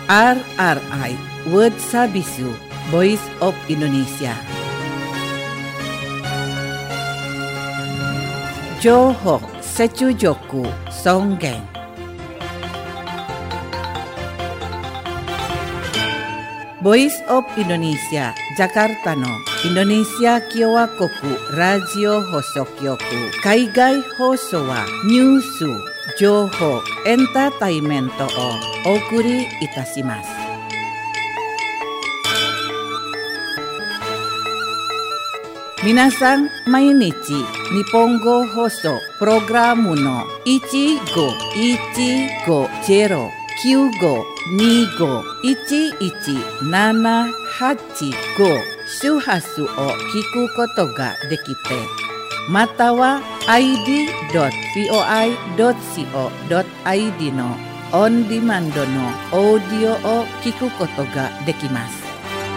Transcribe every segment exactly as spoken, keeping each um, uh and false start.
R R I World Service Voice of Indonesia. Johor Secujoku Songgeng. Voice of Indonesia Jakarta no Indonesia Kyowa Koku Radio Hosokyoku Kaigai Hoso wa Nyusu Joho Entertainmento o Okuri Itashimasu. Minasan mainichi Nihongo Hoso Programu no oneごいちごゼロきゅうごにごいちいちななはちご周波数を聞くことができて、または アイディードットブイオアイドットシーオードットアイディー のオンディマンドのオーディオを聞くことができます。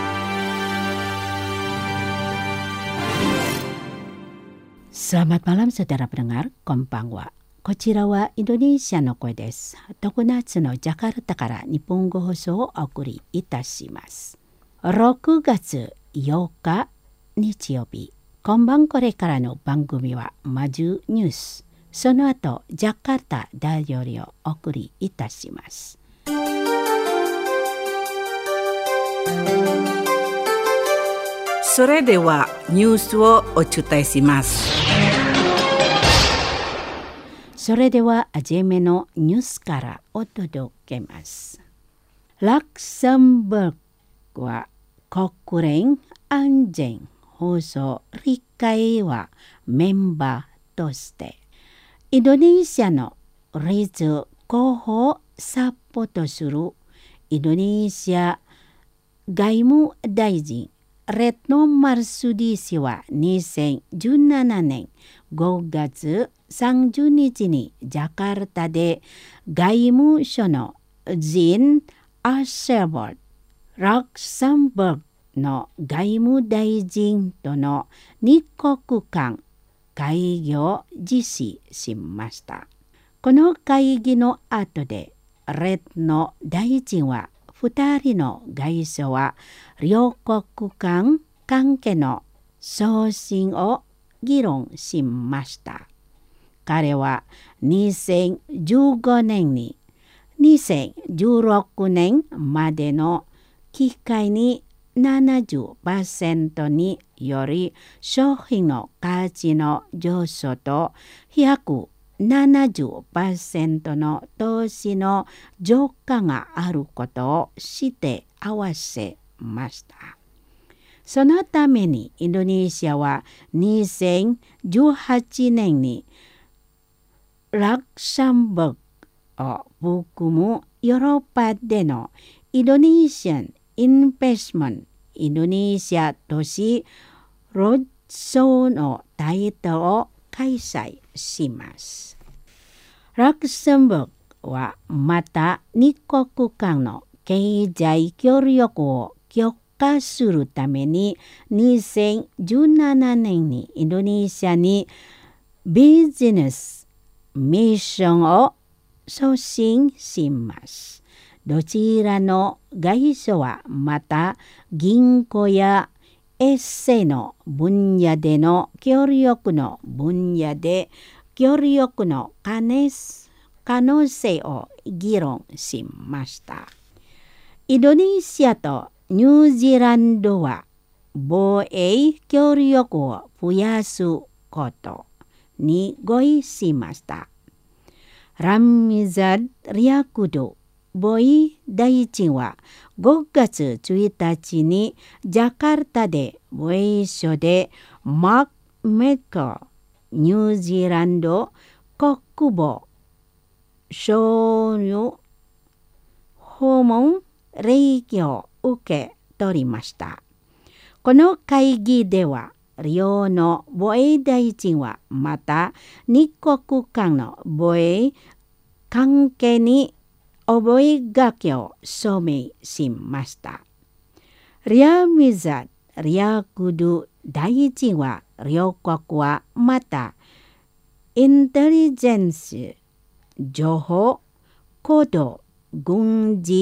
Selamat malam saudara pendengar, konbanwa. こちらはインドネシアの声です。常夏のジャカルタから日本語放送をお送りいたします。ろくがつようか日曜日、今晩これからの番組はマジュニュース、その後ジャカルタ大料理をお送りいたします。 それではニュースをお伝えします。 それでははじめのニュースからお届けます。ラクセンブルクは国連安全保障理事会メンバーとしてインドネシアの立候補をサポートするインドネシア外務大臣レッノ・マルスディ氏はにせんじゅうななねんごがつさんじゅうにちにジャカルタで外務省のジン・アシェボル、ラクセンブルクの外務大臣とのにこくかん会議を実施しました。この会議の後でレッノ大臣はふたりの外相は両国間関係の昇進を議論しました。彼はにせんじゅうごねんににせんじゅうろくねんまでの機会に ななじゅっパーセント により商品の価値の上昇とひゃくななじゅっパーセント の投資の増加があることをして合わせました。そのためにインドネシアはにせんじゅうはちねんにラクセンブルクを含むヨーロッパでのインドネシアン・インベストメントインドネシア都市ロッショーの大会を開催します。ラクセンブルクはまたにこく間の経済協力を強化するためににせんじゅうななねんにインドネシアにビジネスミッションを送信します。どちらの外相はまた銀行やエッセイの分野での協力の分野で協力の可能性を議論しました。インドネシアとニュージーランドは防衛協力を増やすことに合意しました。ラミザッ・リヤクド防衛大臣はごがつついたちにジャカルタで防衛省でマーク・メッカーニュージーランド国防省の訪問礼儀を受け取りました。この会議では両の防衛大臣はまたにこく間の防衛関係に覚書を署名しました。リアミザ・リヤクド大臣は両国はまたインテリジェンス、情報、行動、軍事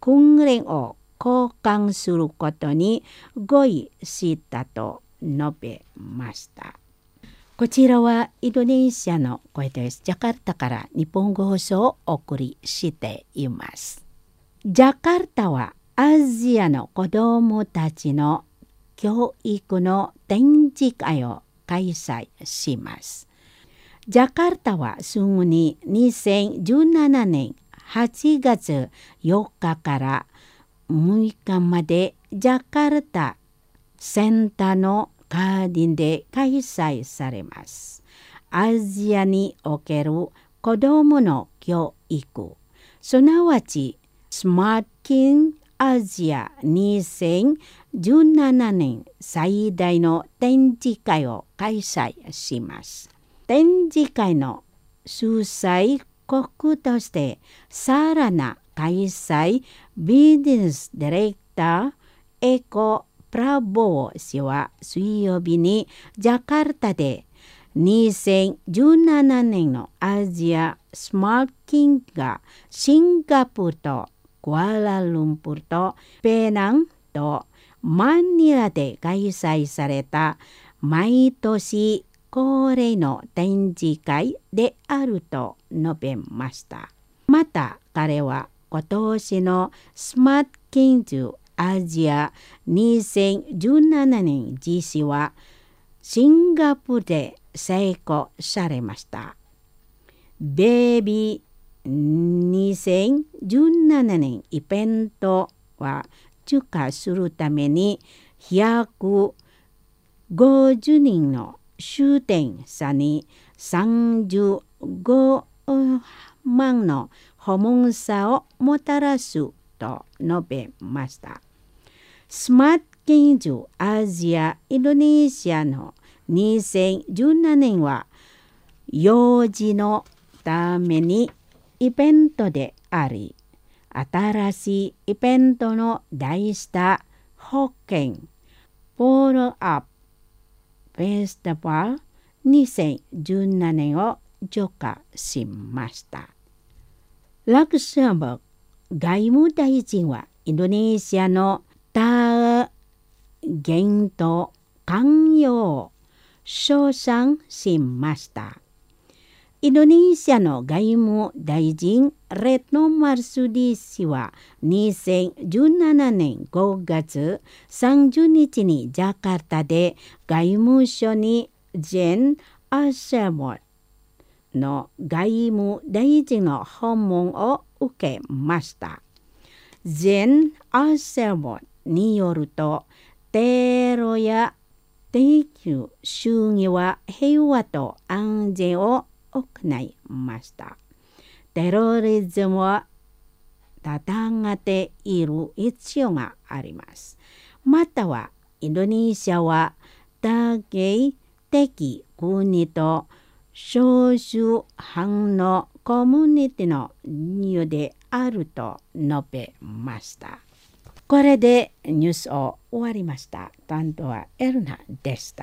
訓練を交換することに合意したと述べました。こちらはインドネシアの声です。ジャカルタから日本語放送をお送りしています。ジャカルタはアジアの子どもたちの教育の展示会を開催します。ジャカルタはすぐににせんじゅうななねんはちがつよっかからむいかまでジャカルタセンターのガーデンで開催されます。アジアにおける子どもの教育、すなわちスマートキンアジアにせんじゅうななねん最大の展示会を開催します。展示会の主催国としてサラナ開催ビジネスディレクターエコプラボー氏は水曜日にジャカルタでにせんじゅうななねんのアジアスマートキンがシンガポールとクアラルンプールとペナンとマニラで開催された毎年恒例の展示会であると述べました。また彼は今年のスマートキンズアジアにせんじゅうななねん実施はシンガポールで成功されました。ベイビーにせんじゅうななねんイベントは中華するためにひゃくごじゅうにんの出展者にさんじゅうごまんの訪問者をもたらすと述べました。スマートキンズアジアインドネシアのにせんじゅうななねんは幼児のためにイベントであり、新しいイベントの題した保険ポールアップフェスティバルにせんじゅうななねんを除下しました。ラクセンバーグ外務大臣はインドネシアの多言と寛容を称賛しました。インドネシアの外務大臣レッノ・マルスディ氏はにせんじゅうななねんごがつさんじゅうにちにジャカルタで外務省にジェン・アシェモの外務大臣の訪問を受けました。ジェン・アシェモによると、テロや地球主義は平和と安全を行いました。テロリズムは戦っている必要があります。またはインドネシアは多形的国と少数派のコミュニティの国であると述べました。これでニュースを終わりました。担当はエルナでした。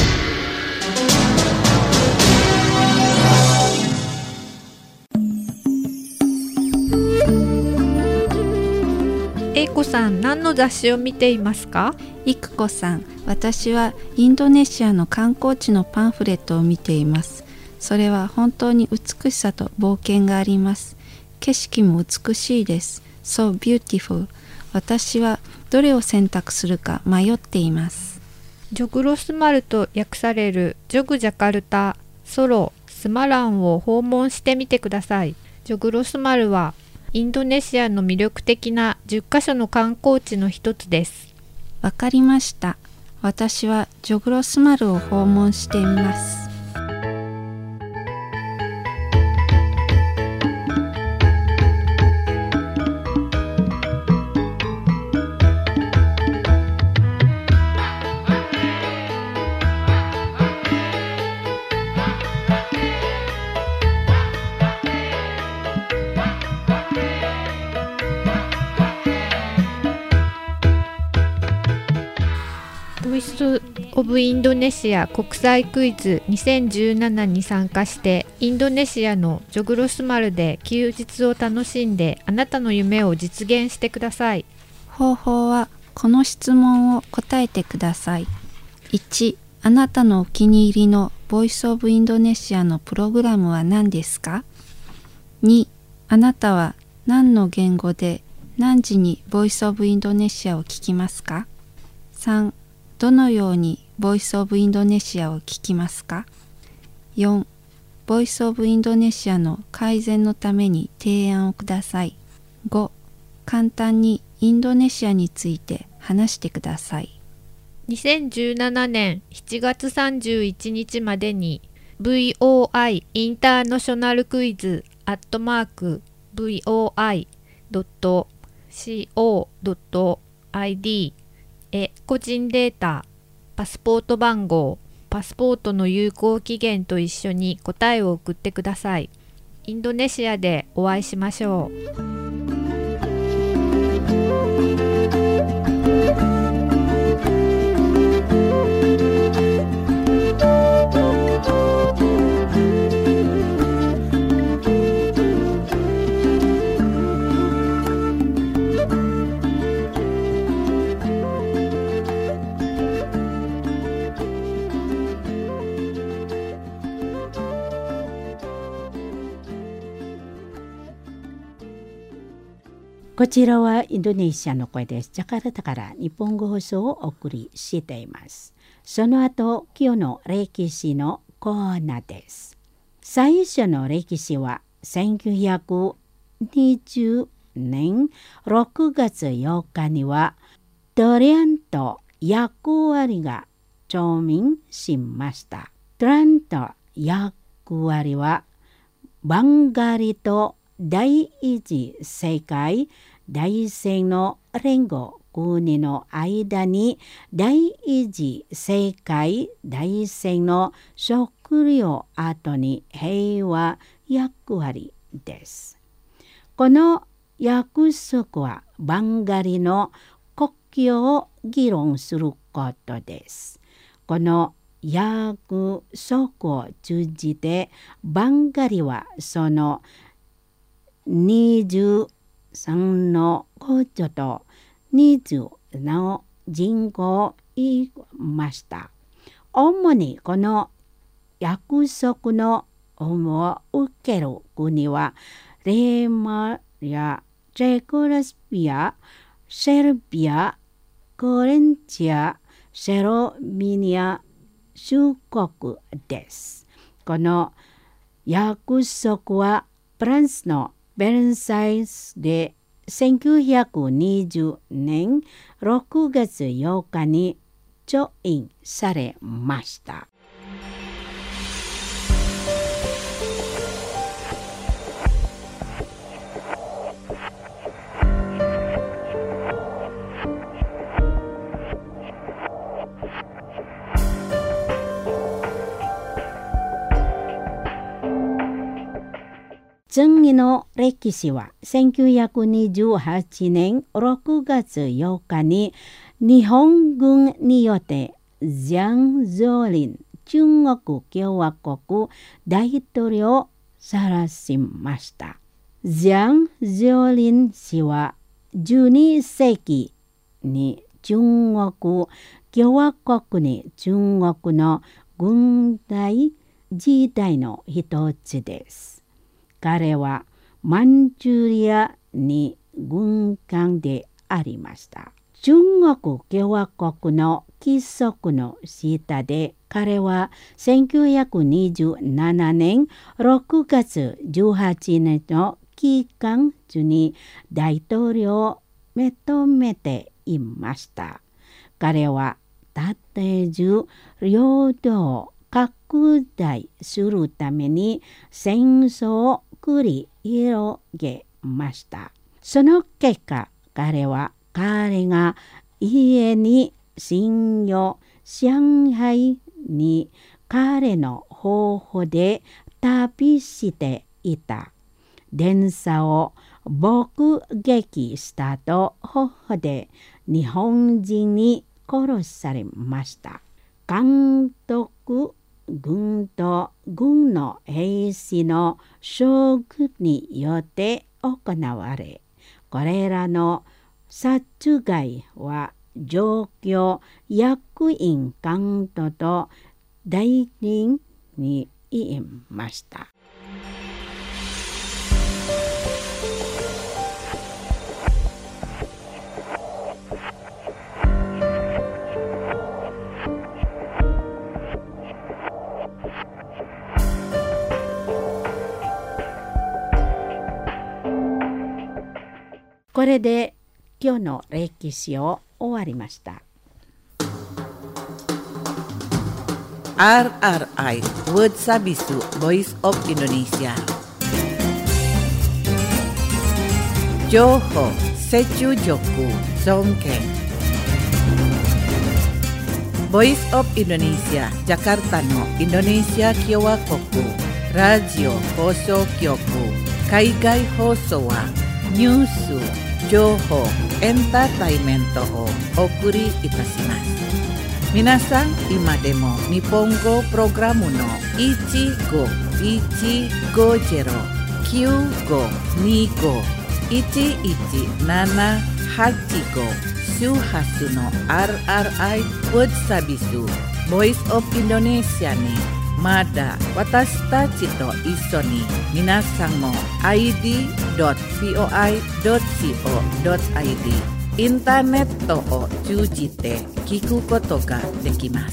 英子さん、何の雑誌を見ていますか？ いくこさん、私はインドネシアの観光地のパンフレットを見ています。それは本当に美しさと冒険があります。景色も美しいです。So beautiful。私はどれを選択するか迷っています。 ジョグロスマルと訳されるジョグジャカルタ、ソロ、スマランを訪問してみてください。ジョグロスマルはインドネシアの魅力的なじゅっかしょの観光地の一つです。 わかりました。私はジョグロスマルを訪問してみます。 ボイスオブインドネシア国際クイズにせんじゅうななに参加してインドネシアのジョグロスマルで休日を楽しんであなたの夢を実現してください。 方法はこの質問を答えてください。いち、あなたのお気に入りのボイスオブインドネシアのプログラムは何ですか？に、あなたは何の言語で何時にボイスオブインドネシアを聞きますか？さん、どのようにボイスオブインドネシアを聞きますか？よん、ボイスオブインドネシアの改善のために提案をください。ご、簡単にインドネシアについて話してください。 にせんじゅうななねんしちがつさんじゅういちにちまでに ブイオーアイ インターナショナルクイズアットマーク ブイオーアイドットコードットアイディー へ個人データ、パスポート番号、パスポートの有効期限と一緒に答えを送ってください。インドネシアでお会いしましょう。 こちらはインドネシアの声です。ジャカルタから日本語放送をお送りしています。その後、今日の歴史のコーナーです。最初の歴史はせんきゅうひゃくにじゅうねんろくがつようかにはトランと役割が調印しました。トランと役割はバンガリと第一次世界大戦の連合国の間に第一次世界大戦の食料後に平和役割です。この約束はバンガリの国境を議論することです。この約束を通じてバンガリはそのにじゅうさんの公女とにじゅうの人口を言いました。主にこの約束の恩を受ける国はレーマやチェコラスピア、セルビア、コレンチア、セロミニア諸国です。この約束はフランスのベルサイユでせんきゅうひゃくにじゅうねんろくがつようかに調印されました。次の歴史はせんきゅうひゃくにじゅうはちねんろくがつようかに日本軍によってジャン・ゾーリン中国共和国大統領を晒しました。ジャン・ゾーリン氏はじゅうにせいきに中国共和国に中国の軍隊時代の一つです。彼はマンチュリアに軍艦でありました。中国共和国の規則の下で彼はせんきゅうひゃくにじゅうななねんろくがつじゅうはちにちの期間中に大統領を認めていました。彼は縦中領土を拡大するために戦争を繰り広げました。その結果、彼は彼が家に信用上海に彼の方法で旅していた電車を爆撃したと方法で日本人に殺されました。 監督軍と軍の兵士の将軍によって行われ、これらの殺害は状況役員官と代理に言いました。これで今日の歴史を終わりました。 アールアールアイ Word Sabisu Voice of Indonesia 情報、接中力、尊敬 Voice of Indonesia Jakartaのインドネシア共和国ラジオ放送局海外放送はニュース、情報、エンターテイメントをお送りいたします。皆さん、今でも日本語プログラムのいちごいちごゼロ きゅうごにご いちいちななはちご 周波数の アールアールアイ Word Sabisu Voice of Indonesia にまだ私たちと一緒に皆さんも アイディードットビーオーアイドットコードットアイディー インターネットを通じて聞くことができます。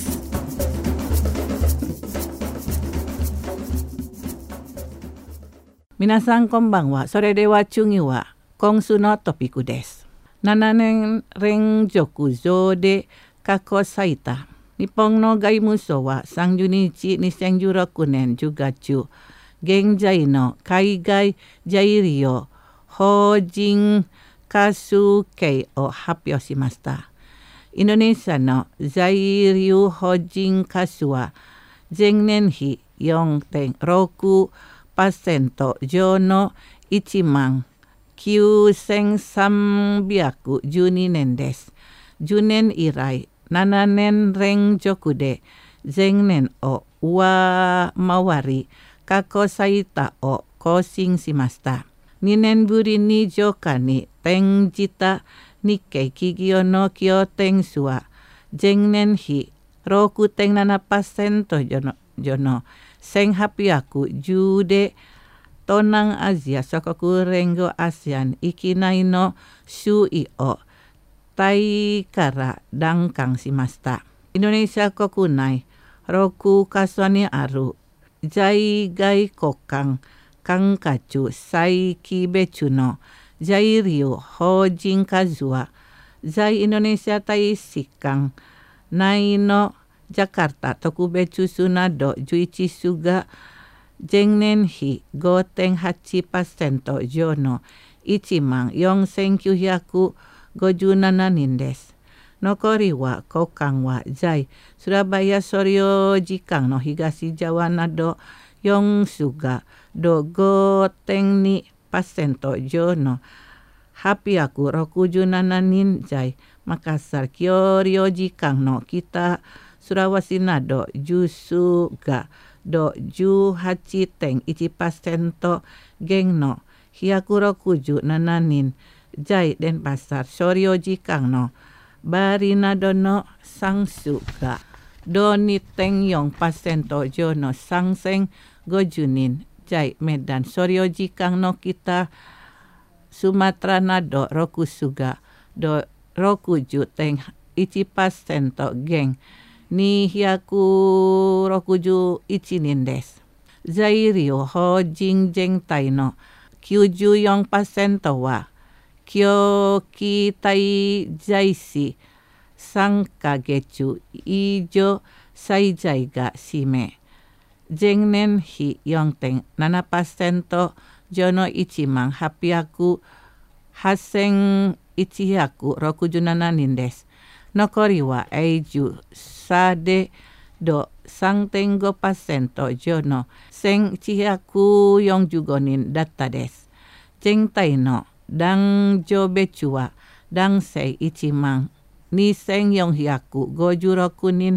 皆さんこんばんは。それでは次は今週のトピックです。ななねん連続上で過去最多。日本の外務省はさんじゅうににちにせんじゅうろくねんじゅうがつ、現在の海外在留邦人数計を発表しました。インドネシアの在留邦人数は前年比 よんてんろくパーセント 上のいちまんきゅうせんさんびゃくじゅうにねんです。じゅうねん以来ななねん連続で前年を上回り過去最多を更新しました。にねんぶりに増加に転じた日系企業の起用点数は前年比 ろくてんななパーセント 上の、上のせんはっぴゃくじゅうで東南アジア諸国連合 アセアン 域内の首位をタイから奪還しました。インドネシア国内ろくカ所にある在外国間管轄再起別の在留邦人数は在インドネシア大使館内のジャカルタ特別州などじゅういち州が前年比 ごてんはちパーセント 上のいちまんよんせんきゅうひゃくごじゅうななにんです。残りは交換は在スラバヤ総領事館の東側などよん州が ごてんにパーセント 上のはっぴゃくろくじゅうななにん在マカッサル総領事館の北スラワシなどじゅう州が じゅうはちてんいちパーセント 減のひゃくろくじゅうななにん在デンパッサル総領事館のバリなどのさん州が にてんよんパーセント 上のさんぜんごじゅうにん在メダン総領事館の北スマトラなどろく州が ろくじゅうてんいちパーセント 減にひゃくろくじゅういちにんです。在留邦人全体の きゅうじゅうよんパーセント は長期滞在しさんかげつ以上滞在が占め、前年比 よんてんななパーセント 上のいちまんはっぴゃくはっせんひゃくろくじゅうななにんです。残りは永住差で さんてんごパーセント 上のせんひゃくよんじゅうごにんだったです。全体の男女別は男性いちまんにせんよんひゃくごじゅうろくにん、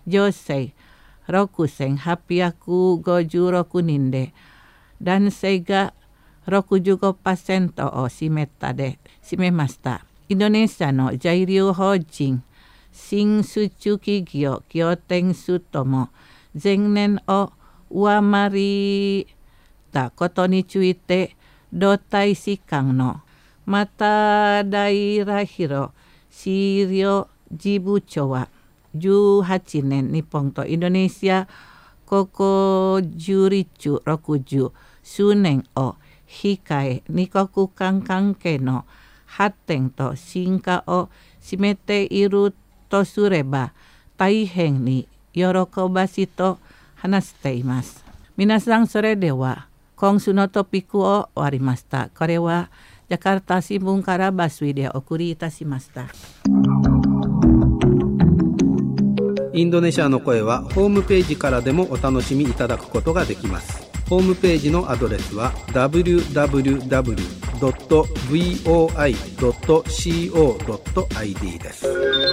女性ろくせんはっぴゃくごじゅうろくにんで、男性が ろくじゅうごパーセント を占めたで占めました。インドネシアの在留邦人、新出中企業拠点数とも前年を上回ったことについて、同大使館のまた平弘資料事務長はじゅうはちねん、日本とインドネシア国樹立ろくじゅう周年を控え、二国間関係の発展と進化を占めているとすれば大変に喜ばしいと話しています。皆さん、それでは今週のトピックを終わりました。これはジャカルタ新聞から抜粋でお送りいたしました。 インドネシアの声はホームページからでもお楽しみいただくことができます。ホームページのアドレスは ダブリューダブリューダブリュードットブイオーアイドットコードットアイディー です。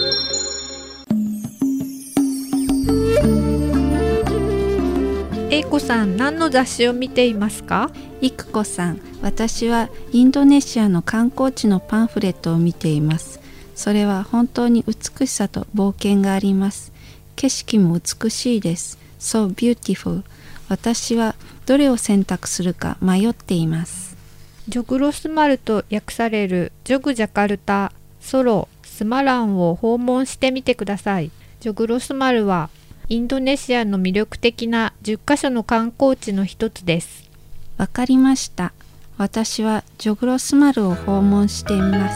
英子さん、何の雑誌を見ていますか？ いくこさん、私はインドネシアの観光地のパンフレットを見ています。それは本当に美しさと冒険があります。景色も美しいです。So beautiful。私はどれを選択するか迷っています。 ジョグロスマルと訳されるジョグジャカルタ、ソロ、スマランを訪問してみてください。ジョグロスマルはインドネシアの魅力的なじゅっかしょの観光地の一つです。 わかりました。私はジョグロスマルを訪問してみます。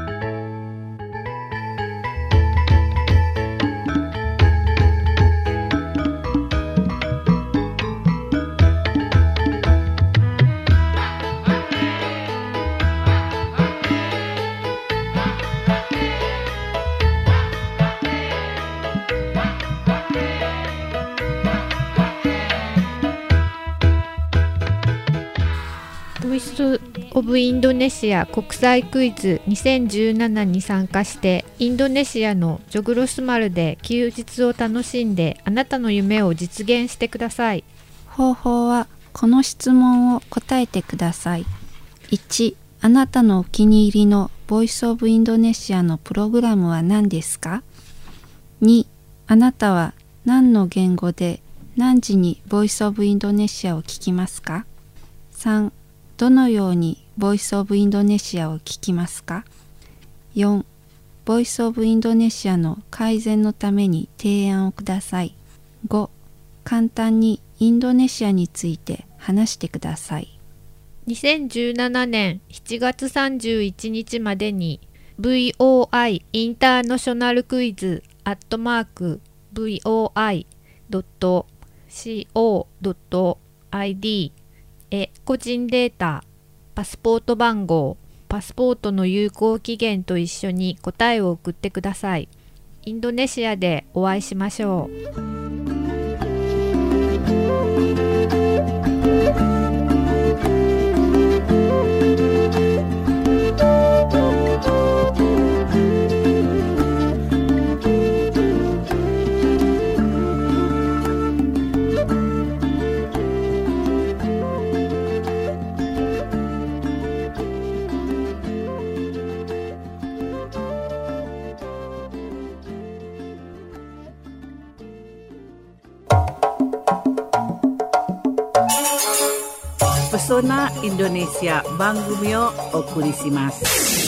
ボイスオブインドネシア国際クイズにせんじゅうななに参加して、インドネシアのジョグロスマルで休日を楽しんで、あなたの夢を実現してください。 方法はこの質問を答えてください。いち、あなたのお気に入りのボイスオブインドネシアのプログラムは何ですか？に、あなたは何の言語で何時にボイスオブインドネシアを聞きますか？さん、どのようにボイスオブインドネシアを聞きますか？よん、ボイスオブインドネシアの改善のために提案をください。ご、簡単にインドネシアについて話してください。 にせんじゅうななねんしちがつさんじゅういちにちまでに ブイオーアイ インターナショナルクイズアットマーク ブイオーアイドットコードットアイディー へ個人データ、パスポート番号、パスポートの有効期限と一緒に答えを送ってください。インドネシアでお会いしましょう。 Pesona Indonesia 番組をお送りします。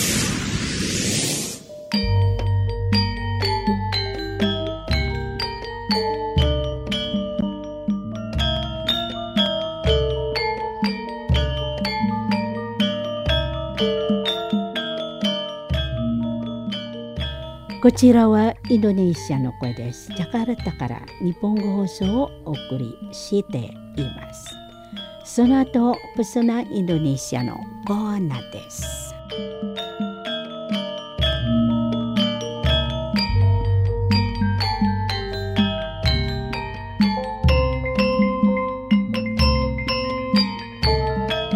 こちらはインドネシアの声です。ジャカルタから日本語放送をお送りしています。その後、ペソナインドネシアのコーナーです。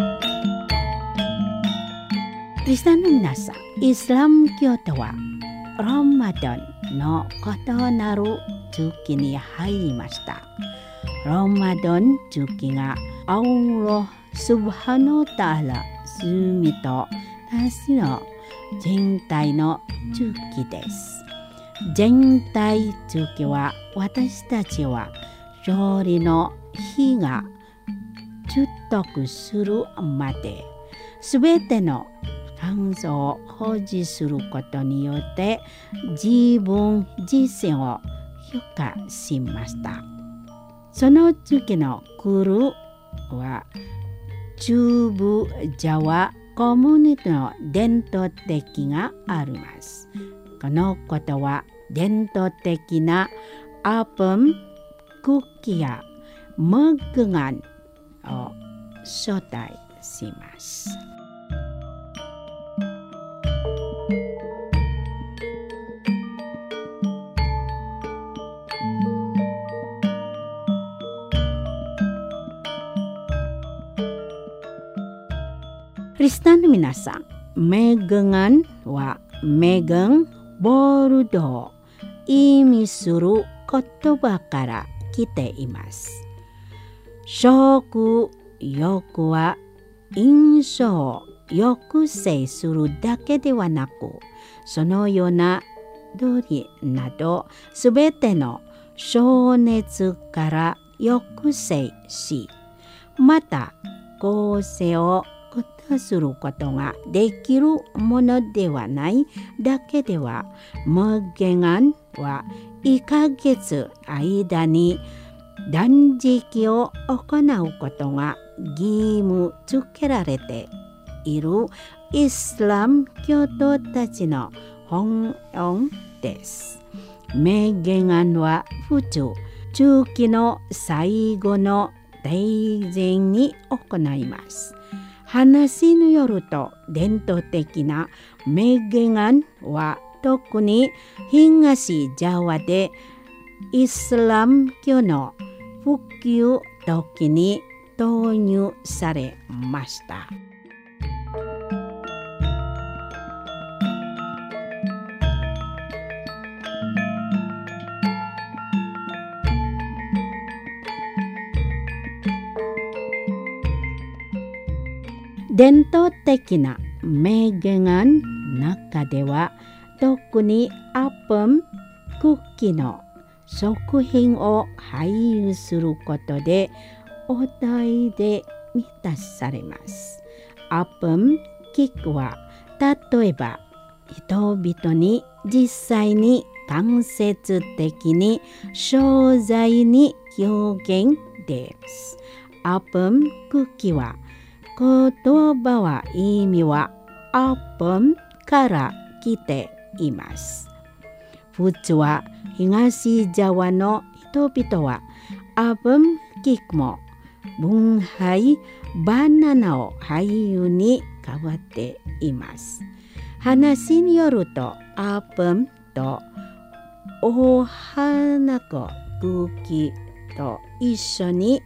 リスナーの皆さん、イスラム教徒はラマダンの異なる時期に入りました。ラマダン時期がアウロスブハノタアラ罪とasiの全体の時期です。全体時期は私たちは勝利の日が習得するまで、すべての感想を保持することによって自分自身を評価しました。その時のクルは中部ジャワコミュニティの伝統的があります。このことは伝統的なアープン、クッキーやムグガンを招待します。クリスタンの皆さん、メグガンはメグン、ボルドを意味する言葉から来ています。食欲は印象を抑制するだけではなく、そのような鳥などすべての情熱から抑制し、また構成をすることができるものではないだけでは、無限案はいっかげつ間に断食を行うことが義務付けられているイスラム教徒たちの本音です。無限案は普通中期の最後の大前に行います。話によると、伝統的なメゲガンは特に東ジャワでイスラム教の普及時に導入されました。伝統的なメゲガンの中では、特にアップル、クッキーの食品を配布することでお題で満たされます。アップルケーキは例えば人々に実際に間接的に商材に表現です。アップルクッキーは言葉は意味はアップルから来ています。普通は東ジャワの人々はアップルケーキも分配バナナを配布に変わっています。話によるとアップルとお花粉クッキーと一緒に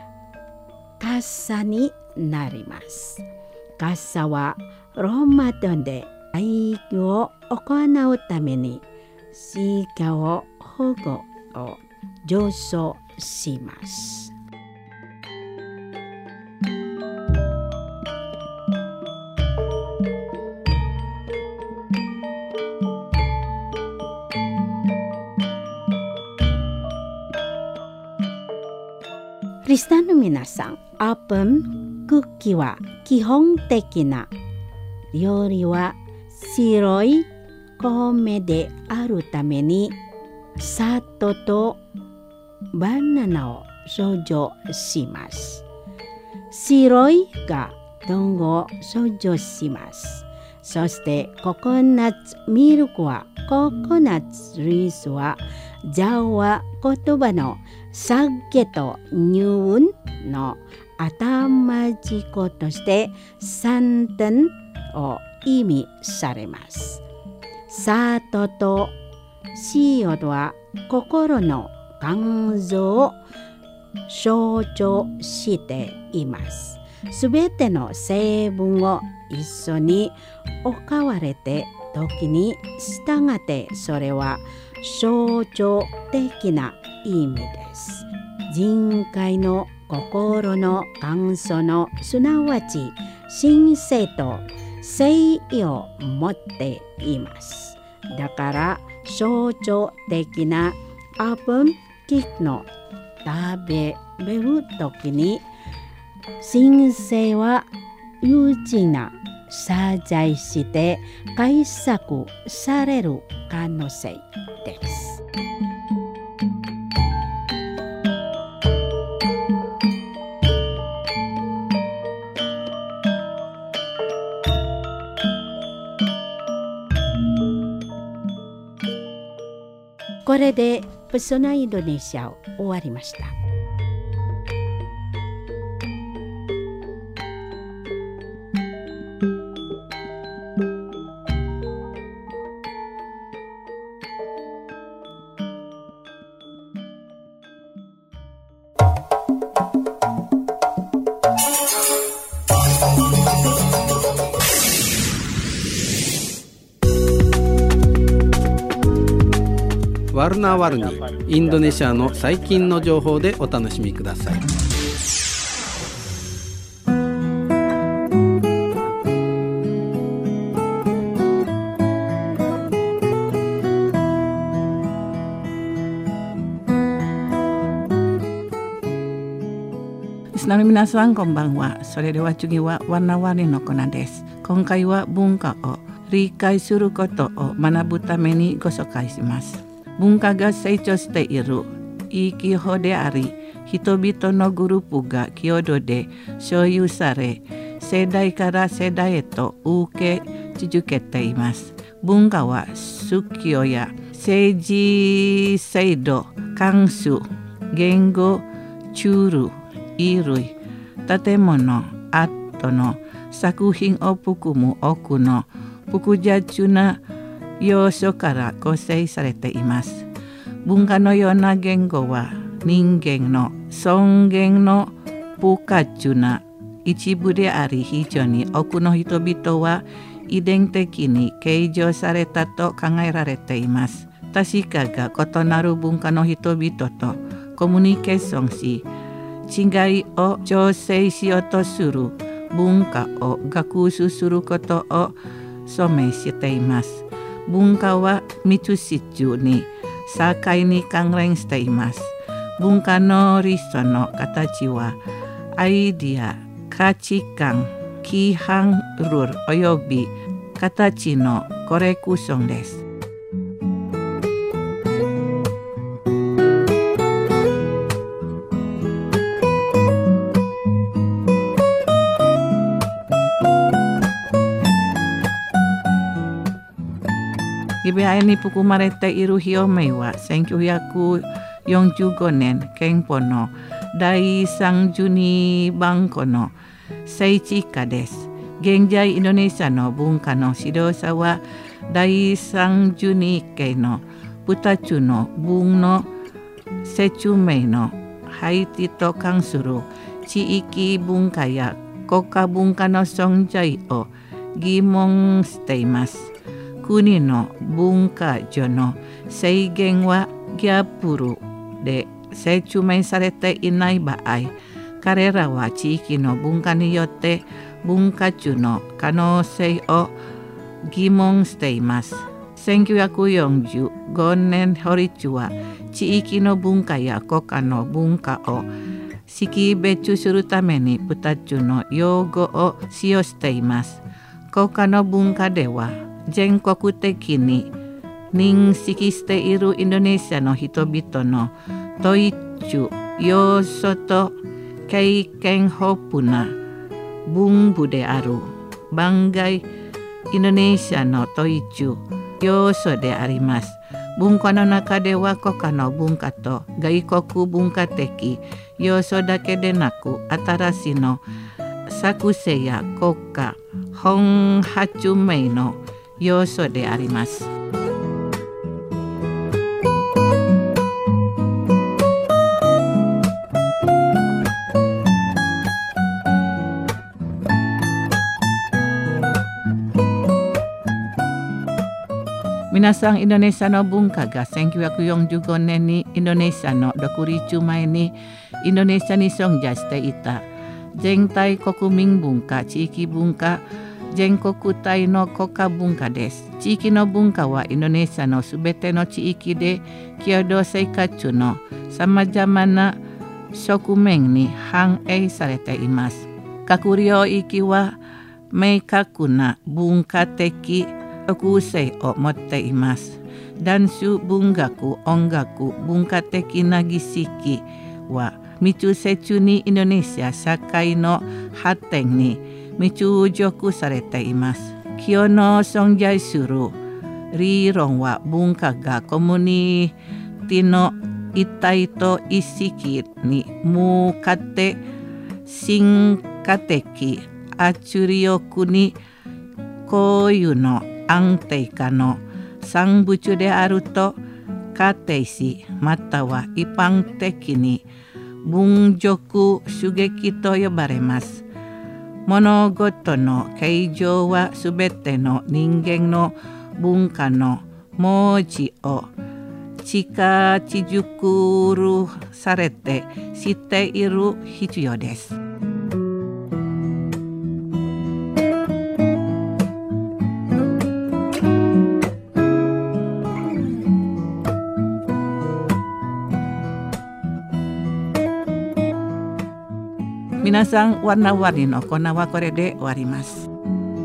傘になります。傘はローマダンで愛を行うためにシカを保護を上昇します。クリスタンの皆さん、アップルクッキーは基本的な料理は白い米であるために砂糖とバナナを少々します。白いが丼を少々します。そしてココナッツミルクはココナッツリースはジャワ言葉のサゲとニューンの頭字語としてサンテンを意味されます。砂糖と塩は心の肝臓を象徴しています。 すべての成分を一緒に置かわれて時に従ってそれは象徴的な意味です。人海の心の元祖のすなわち神性と性意を持っています。だから象徴的なアブンキの食べるときに神性は有事な謝罪して解釈される可能性です。これでペソナインドネシアを終わりました。 ワルナワルニ、インドネシアの最近の情報でお楽しみください。 リスナーの皆さん、こんばんは。それでは次はワルナワルニのコーナーです。今回は文化を理解することを学ぶためにご紹介します。文化が成長しているいきほであり、人々のグループが共同で所有され、世代から世代へと受け続けています。文化は宗教や政治制度、慣習、言語、種類、衣類、建物、アートの作品を含む多くの複雑な要素から構成されています。文化のような言語は人間の尊厳の不可欠な一部であり、非常に多くの人々は遺伝的に形状されたと考えられています。確かが異なる文化の人々とコミュニケーションし、違いを調整しようとする文化を学習することを証明しています。文化はみっつ中に社会に関連しています。文化の理想の形はアイディア、価値観、規範ルールおよび形のコレクションです。ギベアに含まれている表明はせんきゅうひゃくよんじゅうごねん憲法のだいさんじゅうにばん項の聖地化です。現在インドネシアの文化の指導者はだいさんじゅうにけいのふたつの文の説明の背景と関する地域文化や国家文化の存在を疑問しています。国の文化上の制限はギャップルで説明されていない場合、彼らは地域の文化によって文化中の可能性を疑問しています。せんきゅうひゃくよんじゅうごねん法律は地域の文化や国家の文化を識別するためにふたつの用語を使用しています。国家の文化では全国的に認識しているインドネシアの人々の統一要素と経験豊富な文部である番外インドネシアの統一要素であります。文化の中では国家の文化と外国文化的要素だけでなく、新しいの作成や国家本発明の要素であります。 皆さん、インドネシアの文化がせんきゅうひゃくよんじゅうごねんにインドネシアの独立前にインドネシアに存在していた全体国民文化、地域文化、全国体の国家文化です。地域の文化はインドネシアのすべての地域で共同生活のさまざまな側面に反映されています。各領域は明確な文化的特性を持っています。ダンス、文学、音楽、文化的な儀式は密接にインドネシア社会の発展に密着されています。今日の存在する理論は文化がコミュニティの一体と意識に向かって進化的圧力に固有の安定化の産物であると仮定し、または一般的に文俗主義と呼ばれます。物事の形状はすべての人間の文化の文字を地下地熟されて知っている必要です。皆さん、warna-warniのコーナーはこれで終わります。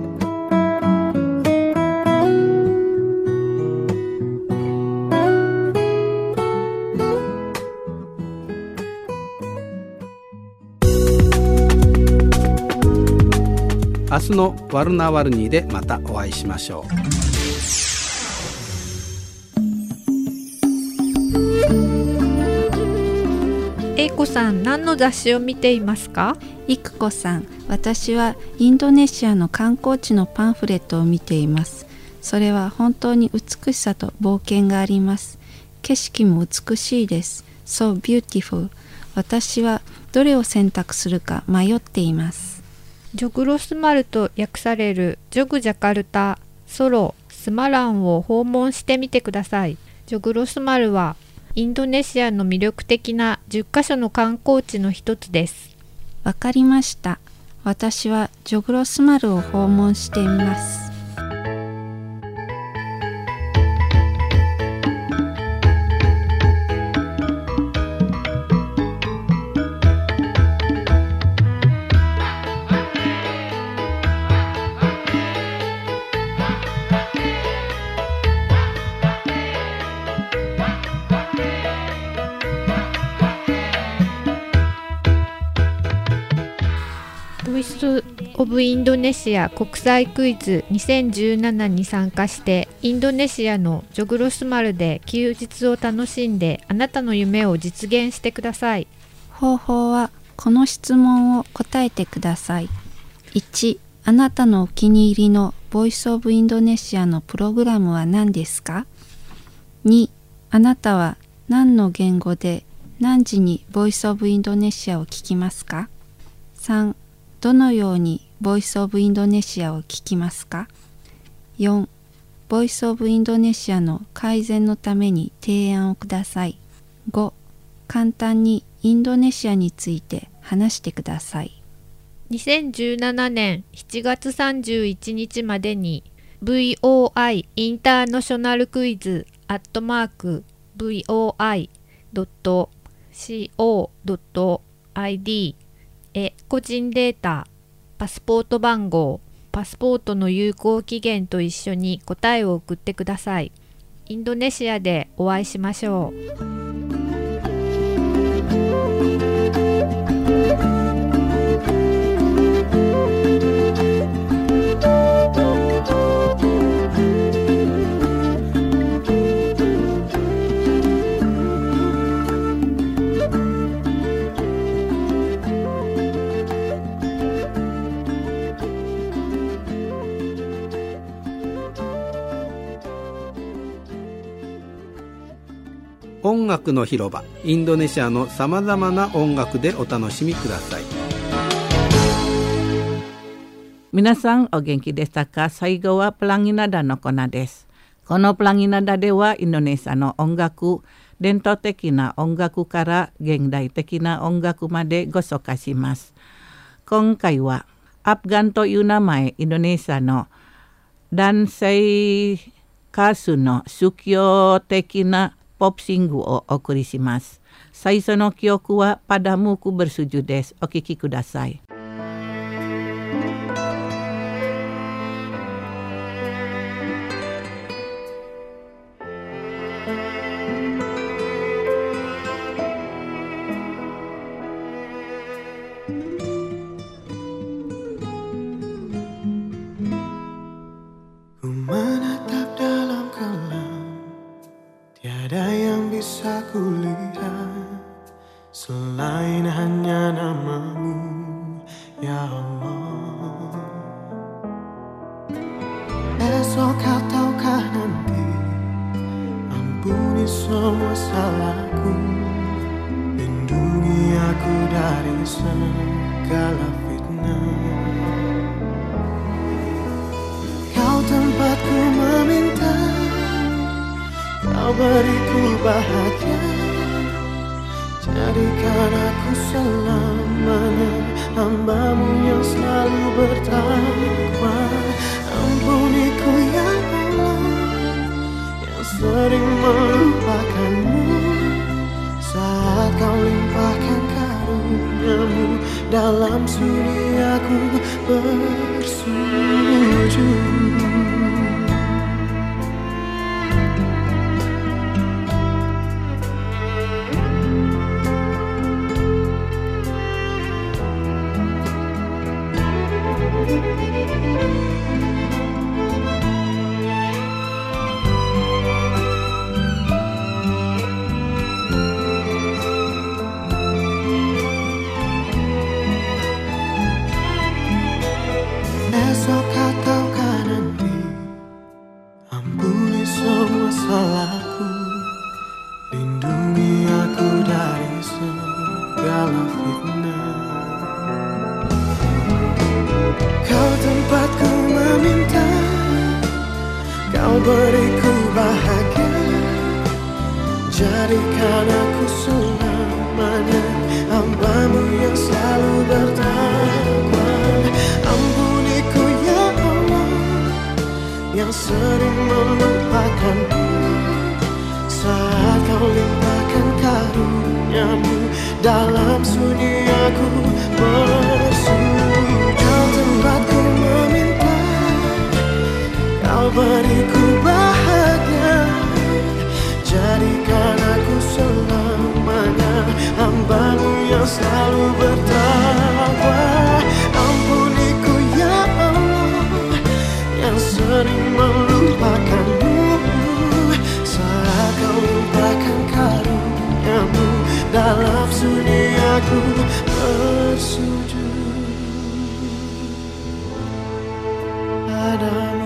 明日のワルナワルニーでまたお会いしましょう。 英子さん、何の雑誌を見ていますか？ いくこさん、私はインドネシアの観光地のパンフレットを見ています。それは本当に美しさと冒険があります。景色も美しいです。So beautiful。私はどれを選択するか迷っています。 ジョグロスマルと訳されるジョグジャカルタ、ソロ、スマランを訪問してみてください。ジョグロスマルはインドネシアの魅力的なじゅっかしょの観光地の一つです。 わかりました。私はジョグロスマルを訪問してみます。 ボイス・オブ・インドネシア国際クイズにせんじゅうななに参加してインドネシアのジョグロスマルで休日を楽しんであなたの夢を実現してください。 方法はこの質問を答えてください。いち、あなたのお気に入りのボイス・オブ・インドネシアのプログラムは何ですか？に、あなたは何の言語で何時にボイス・オブ・インドネシアを聞きますか？さん、どのようにボイスオブインドネシアを聞きますか？よん、ボイスオブインドネシアの改善のために提案をください。ご、簡単にインドネシアについて話してください。 にせんじゅうななねんしちがつさんじゅういちにちまでに ブイオーアイ インターナショナルクイズアットマーク ブイオーアイドットコードットアイディー へ個人データ、パスポート番号、パスポートの有効期限と一緒に答えを送ってください。インドネシアでお会いしましょう。 音楽の広場、インドネシアのさまざまな音楽でお楽しみください。 皆さんお元気でしたか？最後はプランギナダのコーナーです。 Kono pelangina dadewa Indonesia no ongaku dento tekina ongaku kara gengdai tekina ongaku made gosokashimasu. Konkai wa Afgan to yunamae Indonesia no Dansei kasu no Sukyo tekina popsingu o okurishimasu. Saiso no kyoku wa padamu ku bersujud desu. Okiki kudasai. Selain hanya namamu, ya Allah. Esok ataukah nanti, ampuni semua salahku, lindungi aku dari segala fitnah. Kau tempatku meminta, kau beriku bahagia. Jadikan aku selamanya hamba-Mu yang selalu bertakwa. Ampuniku ya Allah, yang sering melupakan-Mu saat Kau limpahkan karunia-Mu dalam sunyi aku bersujud. Esok ataukah nanti, ampuni semua salahku, lindungi aku dari segala fitnah. Kau tempatku meminta, Kau beriku bahagia. Jadikan aku selamanya hamba-Mu yang selalu bertakwa. Ampuniku ya Allah, yang sering melupakan-Mu saat Kau limpahkan karunia-Mu dalam sunyi aku bersujud. Kau tempatku meminta, Kau beriku bahagia. Jadikan aku selamanya hamba-Mu yang selalu bertakwa. Ampuniku ya Allah, yang sering melupakan-Mu saat Kau limpahkan karunia-Mu dalam sunyi aku bersujud padamu.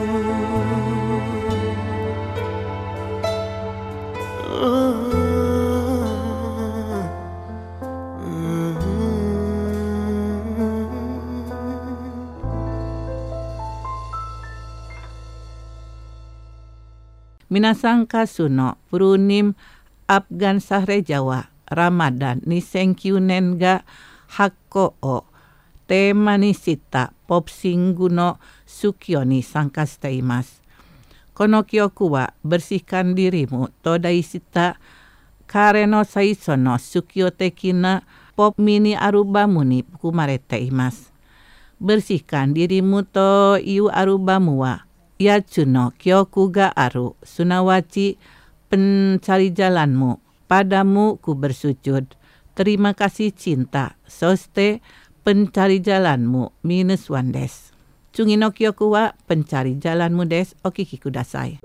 Minasang kasuno purunim Afgan sahre Jawa Ramadan ni senkyunen ga hakko o tema ni sita popsingu no sukyo ni sankasteimasu. Kono kyoku wa bersihkan dirimu todai sita kare no saiso no sukyo tekina pop mini arubamu ni kumareteimasu. Bersihkan dirimu to iu arubamu wa yachu no kyoku ga aru sunawachi pencari jalanmu. Padamu ku bersujud. Terima kasih cinta. Soste pencari jalanmu minus one des. Tsungi no kyoku wa pencari jalanmu des. Okiki kudasai.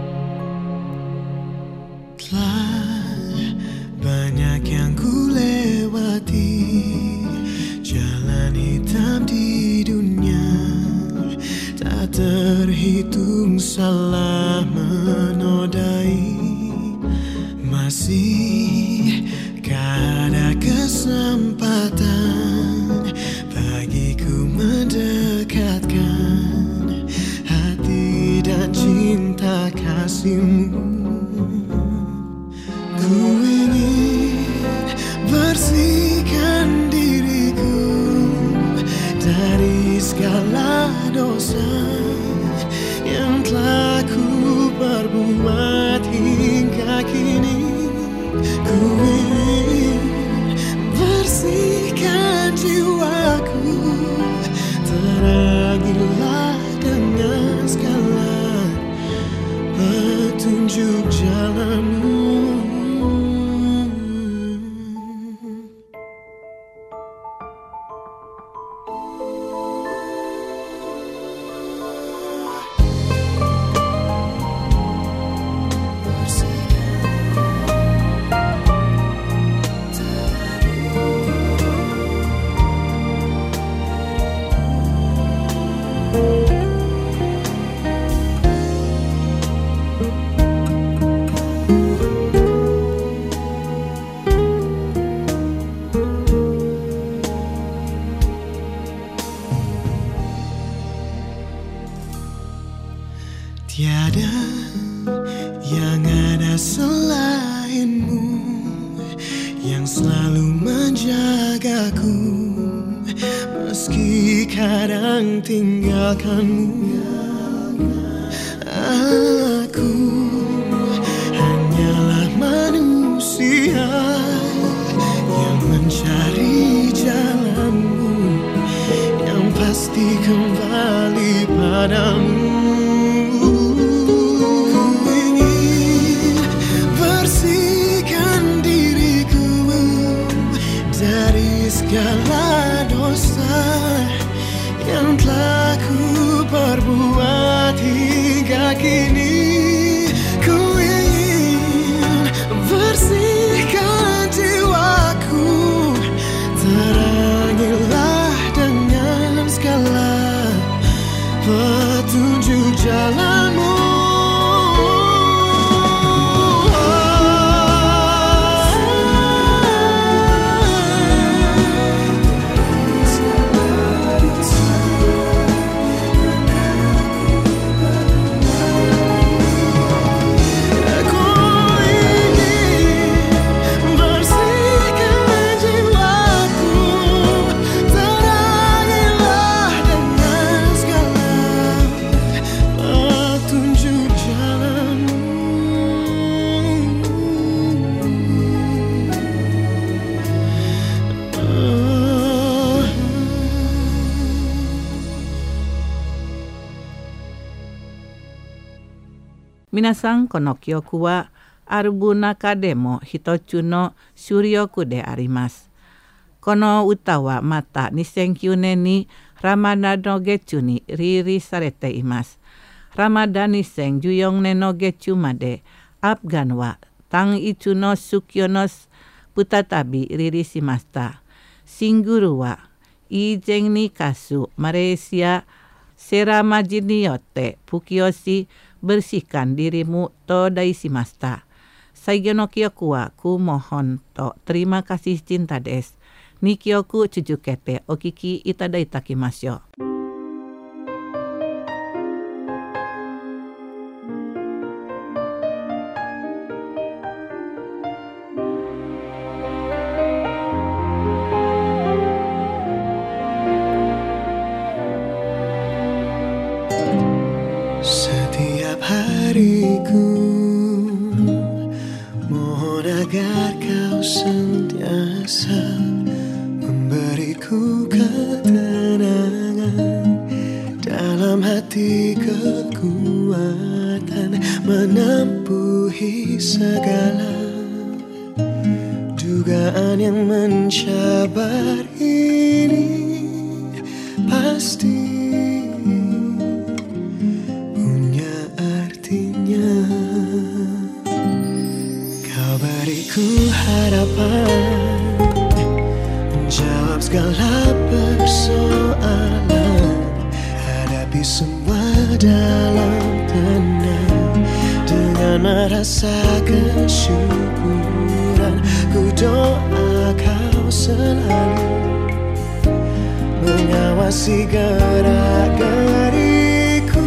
Banyak yang ku lewati, salah menodai, masih ada kesempatan bagiku mendekatkan hati dan cinta kasihmu. Ku ingin bersihkan diriku dari segala dosa yang telah ku perbuat hingga kini. Ku ingin bersihkan jiwaku, terangilah dengan segala petunjuk jalanmu. Tiada yang ada selainmu yang selalu menjagaku, meski kadang tinggalkanmu. Aku hanyalah manusia yang mencari jalanmu, yang pasti kembali padamu. Segala dosa yang telah ku perbuat hingga kini, ku ingin bersihkan jiwaku, terangilah dengan segala petunjuk jalanmu. Minasan, kono kyoku wa arubu naka de mo hitotsu no shuryoku de arimasu. Kono uta wa mataにせんきゅうねんにラマダの月中にリリースされています。ラマダにせんじゅうよねんの月中までアフガンは単一の宗教の再びリリースしました。シングルは以前に歌手マレーシアセラマジによって布教しbersihkan dirimu to daishimashita. Saigyo no kyoku wa kumohon to terima kasih cinta desu. Ni kyoku tsujukete okiki itadaita kimasyo. Hariku mohon agar kau sentiasa memberiku ketenangan dalam hati, kekuatan menempuhi segala dugaan yang mencabar ini. Pasti kau beriku harapan, menjawab segala persoalan, hadapi semua dalam tenang dengan merasa kesyukuran. Ku doa kau selalu mengawasi gerak-geriku.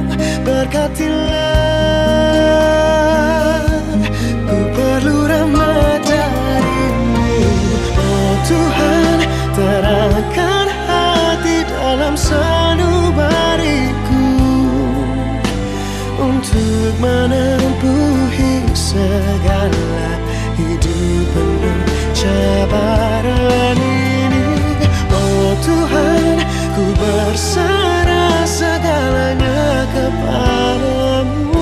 Berkatilah, ku perlu rahmat darimu. Oh Tuhan, terangkan hati dalam sanubariku untuk menempuhi segala hidup penuh cabaran ini. Oh Tuhan, ku berserah segalanya kepadamu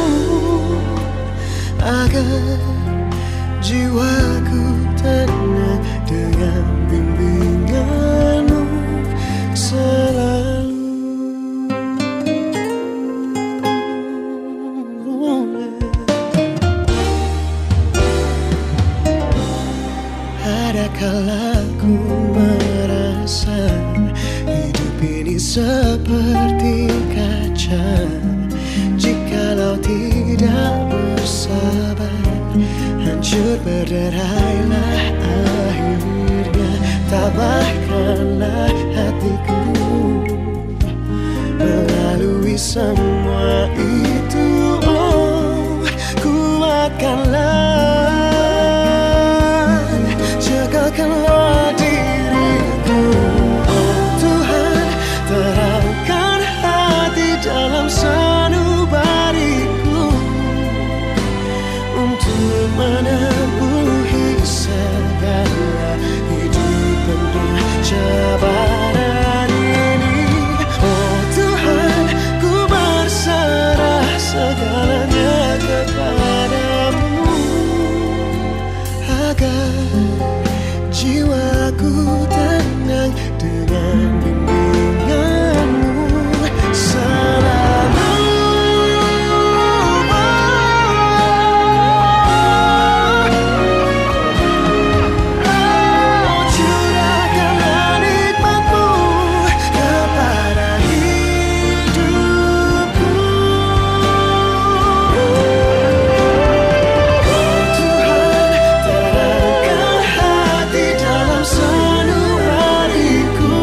agar jiwaku tenang dengan bimbinganmu selalu. Ada kala ku merasa hidup ini seperti kaca. Jikalau tidak bersabar, hancur berderailah akhirnya. Tabahkanlah hatiku melalui semua itu. Oh, kuatkanlah, jagakanlah diriku. Oh Tuhan, terangkan hati dalam sanubariku untuk menempuhi segala hidup penuh cabaran ini. Oh Tuhan, ku berserah segalanya kepadamu agar jiwaku tenang dengan bimbinganmu selalu. Oh, curahkanlah nikmat-Mu kepada hidupku. Oh Tuhan, terangkan hati dalam sanubariku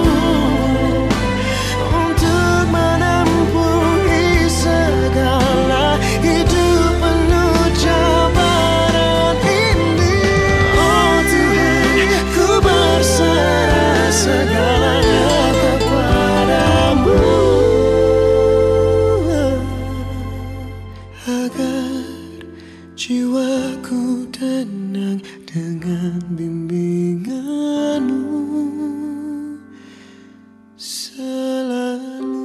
untuk menempuhi segala hidup penuh cabaran ini. Oh Tuhan, ku berserah segalanya kepadamu agar jiwaku tenang dengan bimbinganmu selalu.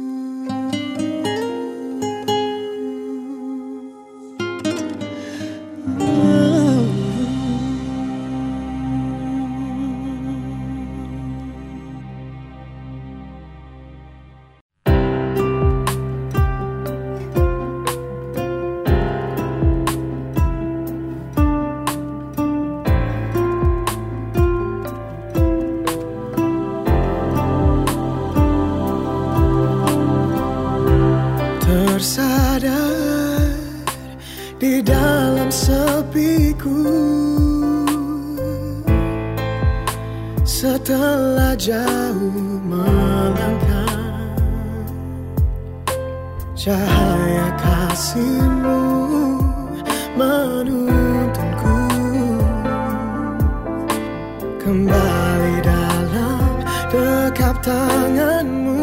Tersadar di dalam sepiku, setelah jauh melangkah, cahaya kasih-Mu menuntunku kembali dalam dekap tangan-Mu.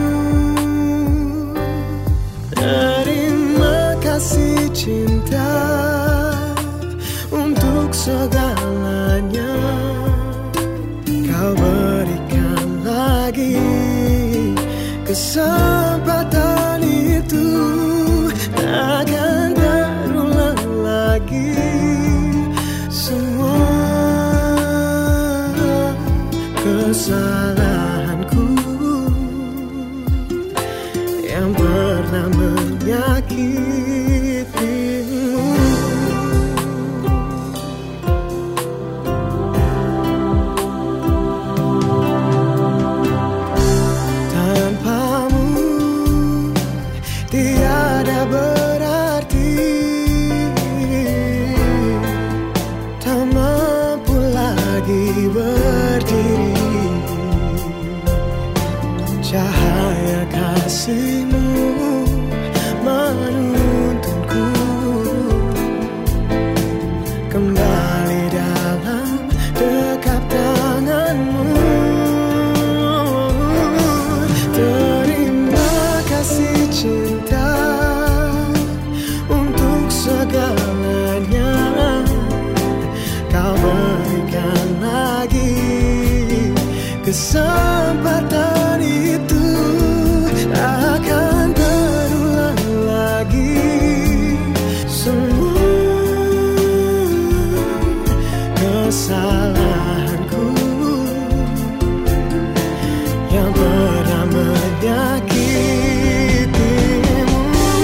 Terima kasih cinta untuk segalanya. Kau berikan lagi kesempatan itu, takkan terulang lagi semua kesalahanku yang pernah menyakitimu. Tanpamu tiada kesempatan itu akan berulang lagi. Semua kesalahanku yang pernah menyakitimu.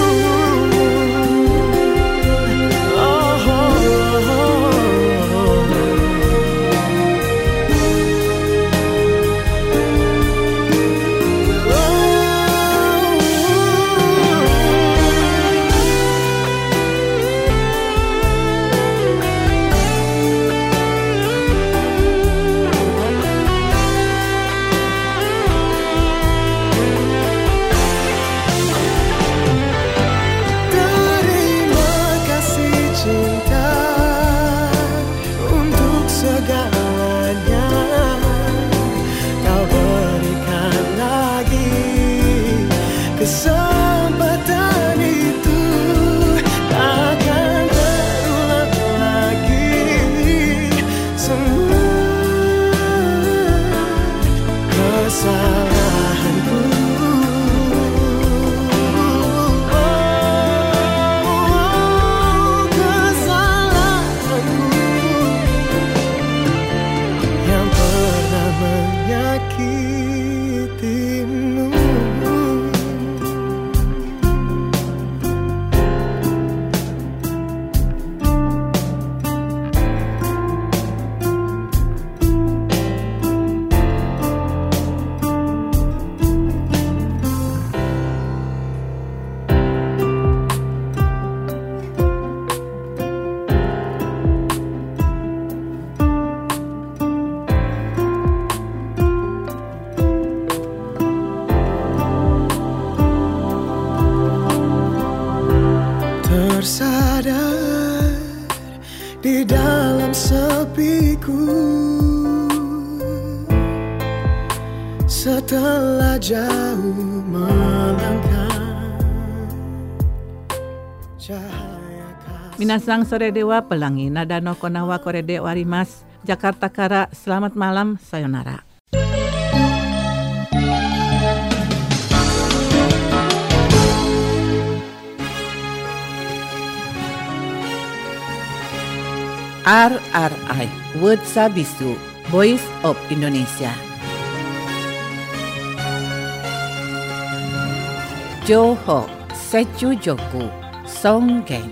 Oh, oh, oh. Terima kasih cinta untuk segalanya kau berikan lagi. Kesempatan itu takkan terulang lagi. Semua kesalahanku, oh, kesalahanku yang pernah menyakitimu. Tersadar di dalam sepiku setelah jauh melangkah cahaya kasih. Minasang sore dewa pelangi nada no konawa korede warimas. Jakarta Kara, selamat malam, sayonara. R R I Word Sabisu Voice of Indonesia. Johor Secu Joku Songgeng.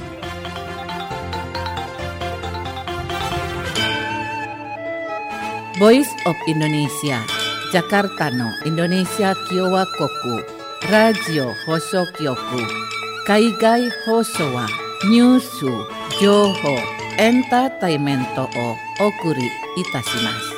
Voice of Indonesia Jakarta no Indonesia Kiowa Koku Radio Hoso Kyoku Kaigai Hosowa Nyusu Johor Entertainmento o okuri itashimasu.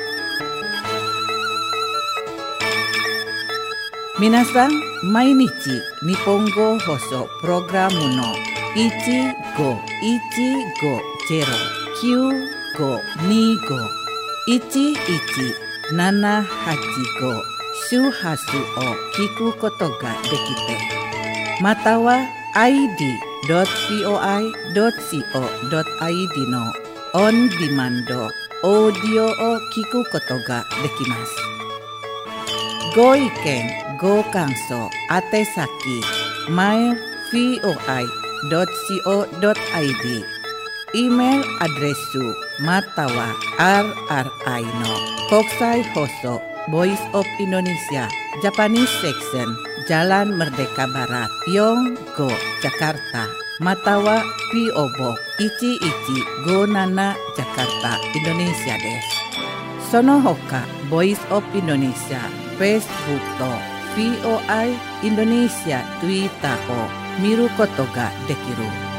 Minasan, mainichi Nihongo Hoso Programu no one go one go zero nine go ni go one one nana hachi go shuhasu o kiku koto ga dekite. Matawa I D dot voi dot co dot id no on demand audio o kiku koto ga dekimasu. Go iken, go kanso, atesaki, mail voi dot co dot id, email adresu matawa rri no Kokusai Hoso Voice of Indonesia Japanese Section Jalan Merdeka Barat Yonggo Jakarta Matawa P O Box one one go nana Jakarta Indonesia desu. Sono hoka Voice of Indonesia Facebook to V O I Indonesia Twitter o miru koto ga dekiru.